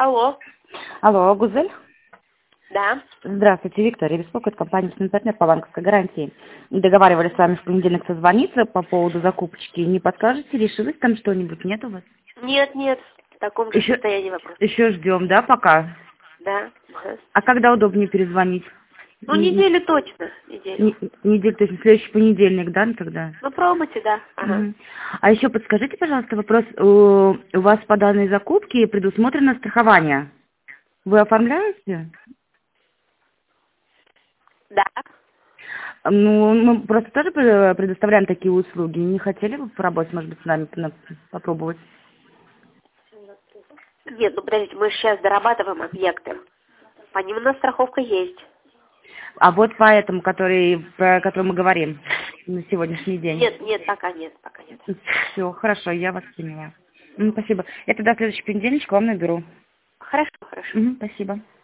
Алло. Алло, Гузель? Да. Здравствуйте, Виктория. Беспокоит компания «Интернет» по банковской гарантии. Договаривались с вами в понедельник созвониться по поводу закупочки. Не подскажете, решилось там что-нибудь? Нет у вас? Нет, в таком же состоянии вопрос. Еще ждем, да, пока? Да. Ага. А когда удобнее перезвонить? Ну, неделю точно. Неделю. Неделю, то есть следующий понедельник, да, тогда? Ну, пробуйте, да. Ага. Мгм. А еще подскажите, пожалуйста, вопрос. У вас по данной закупке предусмотрено страхование. Вы оформляете? Да. Ну, мы просто тоже предоставляем такие услуги. Не хотели бы поработать, может быть, с нами попробовать? Нет, ну, подождите, мы сейчас дорабатываем объекты. По ним у нас страховка есть. А вот по этому, про который мы говорим на сегодняшний день. Нет, пока нет. Все, хорошо, я вас поняла. Спасибо. Я тогда в следующий понедельничек вам наберу. Хорошо. Спасибо.